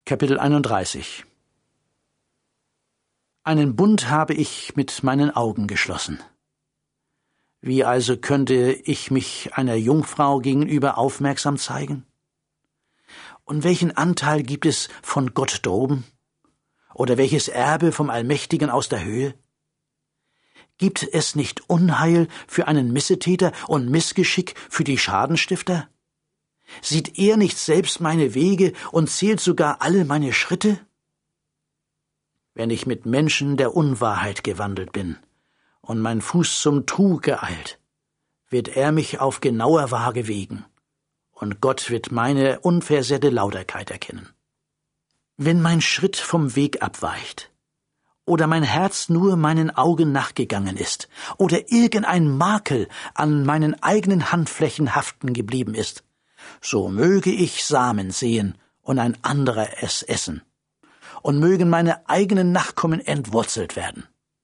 Kapitel 31. Einen Bund habe ich mit meinen Augen geschlossen. Wie also könnte ich mich einer Jungfrau gegenüber aufmerksam zeigen? Und welchen Anteil gibt es von Gott droben? Oder welches Erbe vom Allmächtigen aus der Höhe? Gibt es nicht Unheil für einen Missetäter und Missgeschick für die Schadenstifter? Sieht er nicht selbst meine Wege und zählt sogar alle meine Schritte? Wenn ich mit Menschen der Unwahrheit gewandelt bin und mein Fuß zum Trug geeilt, wird er mich auf genauer Waage wägen, und Gott wird meine unversehrte Lauterkeit erkennen. Wenn mein Schritt vom Weg abweicht, oder mein Herz nur meinen Augen nachgegangen ist, oder irgendein Makel an meinen eigenen Handflächen haften geblieben ist, so möge ich Samen sehen und ein anderer es essen, und mögen meine eigenen Nachkommen entwurzelt werden.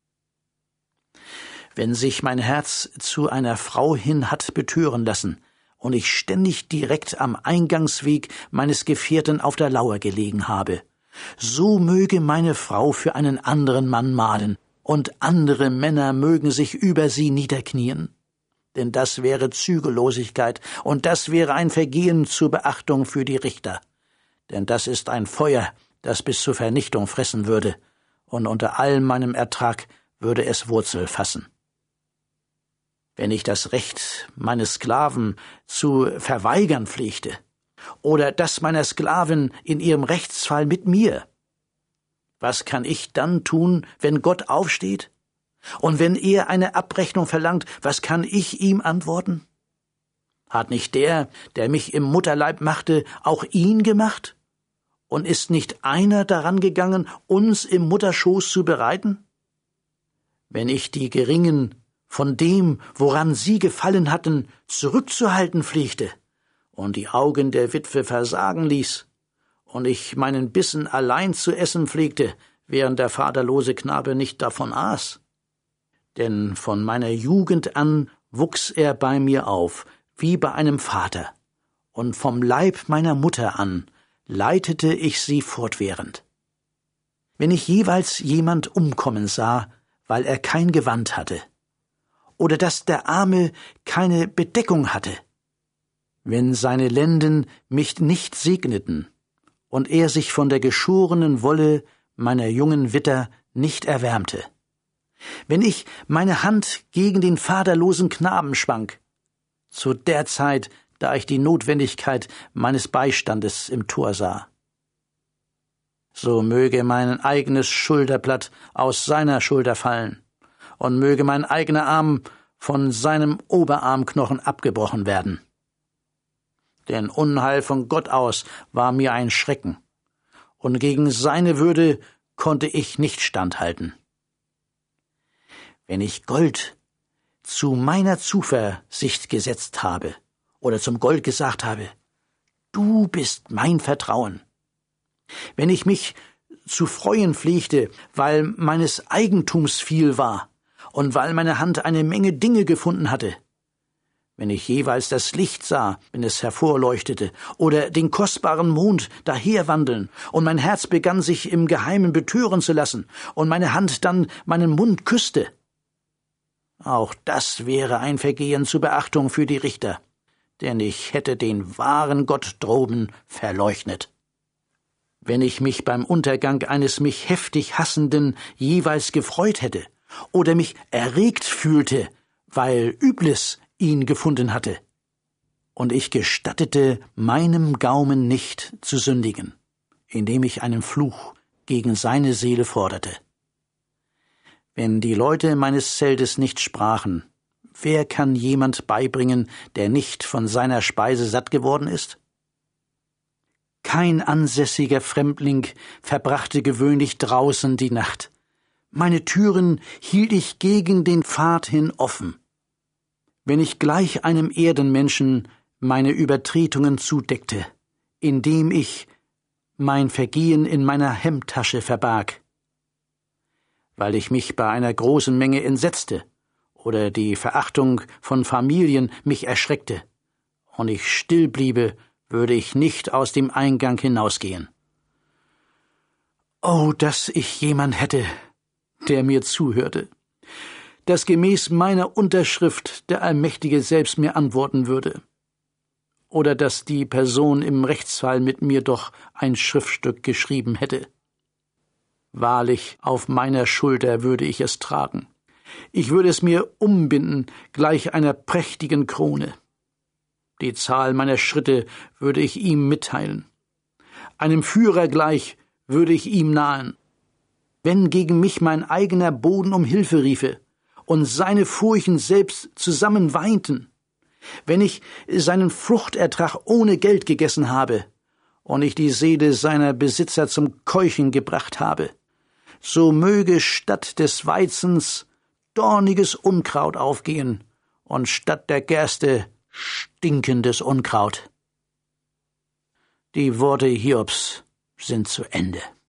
Wenn sich mein Herz zu einer Frau hin hat betören lassen und ich ständig direkt am Eingangsweg meines Gefährten auf der Lauer gelegen habe, so möge meine Frau für einen anderen Mann mahlen, und andere Männer mögen sich über sie niederknien. Denn das wäre Zügellosigkeit, und das wäre ein Vergehen zur Beachtung für die Richter. Denn das ist ein Feuer, das bis zur Vernichtung fressen würde, und unter all meinem Ertrag würde es Wurzel fassen. Wenn ich das Recht meines Sklaven zu verweigern pflegte, oder das meiner Sklavin in ihrem Rechtsfall mit mir, was kann ich dann tun, wenn Gott aufsteht? Und wenn er eine Abrechnung verlangt, was kann ich ihm antworten? Hat nicht der, der mich im Mutterleib machte, auch ihn gemacht? Und ist nicht einer daran gegangen, uns im Mutterschoß zu bereiten? Wenn ich die Geringen von dem, woran sie gefallen hatten, zurückzuhalten pflegte und die Augen der Witwe versagen ließ, und ich meinen Bissen allein zu essen pflegte, während der vaterlose Knabe nicht davon aß, denn von meiner Jugend an wuchs er bei mir auf, wie bei einem Vater, und vom Leib meiner Mutter an leitete ich sie fortwährend. Wenn ich jeweils jemand umkommen sah, weil er kein Gewand hatte, oder dass der Arme keine Bedeckung hatte, wenn seine Lenden mich nicht segneten und er sich von der geschorenen Wolle meiner jungen Witter nicht erwärmte, wenn ich meine Hand gegen den vaterlosen Knaben schwang, zu der Zeit, da ich die Notwendigkeit meines Beistandes im Tor sah. So möge mein eigenes Schulterblatt aus seiner Schulter fallen, und möge mein eigener Arm von seinem Oberarmknochen abgebrochen werden. Denn Unheil von Gott aus war mir ein Schrecken, und gegen seine Würde konnte ich nicht standhalten. Wenn ich Gold zu meiner Zuversicht gesetzt habe oder zum Gold gesagt habe, du bist mein Vertrauen, wenn ich mich zu freuen pflegte, weil meines Eigentums viel war und weil meine Hand eine Menge Dinge gefunden hatte, wenn ich jeweils das Licht sah, wenn es hervorleuchtete, oder den kostbaren Mond daherwandeln, und mein Herz begann sich im Geheimen betören zu lassen, und meine Hand dann meinen Mund küsste, auch das wäre ein Vergehen zur Beachtung für die Richter, denn ich hätte den wahren Gott droben verleugnet. Wenn ich mich beim Untergang eines mich heftig Hassenden jeweils gefreut hätte oder mich erregt fühlte, weil Übles ihn gefunden hatte, und ich gestattete meinem Gaumen nicht zu sündigen, indem ich einen Fluch gegen seine Seele forderte. Wenn die Leute meines Zeltes nicht sprachen, wer kann jemand beibringen, der nicht von seiner Speise satt geworden ist? Kein ansässiger Fremdling verbrachte gewöhnlich draußen die Nacht. Meine Türen hielt ich gegen den Pfad hin offen. Wenn ich gleich einem Erdenmenschen meine Übertretungen zudeckte, indem ich mein Vergehen in meiner Hemdtasche verbarg, weil ich mich bei einer großen Menge entsetzte oder die Verachtung von Familien mich erschreckte, und ich still bliebe, würde ich nicht aus dem Eingang hinausgehen. Oh, dass ich jemand hätte, der mir zuhörte, dass gemäß meiner Unterschrift der Allmächtige selbst mir antworten würde. Oder dass die Person im Rechtsfall mit mir doch ein Schriftstück geschrieben hätte. Wahrlich, auf meiner Schulter würde ich es tragen. Ich würde es mir umbinden, gleich einer prächtigen Krone. Die Zahl meiner Schritte würde ich ihm mitteilen. Einem Führer gleich würde ich ihm nahen. Wenn gegen mich mein eigener Boden um Hilfe riefe und seine Furchen selbst zusammen weinten, wenn ich seinen Fruchtertrag ohne Geld gegessen habe und ich die Seele seiner Besitzer zum Keuchen gebracht habe, so möge statt des Weizens dorniges Unkraut aufgehen und statt der Gerste stinkendes Unkraut. Die Worte Hiobs sind zu Ende.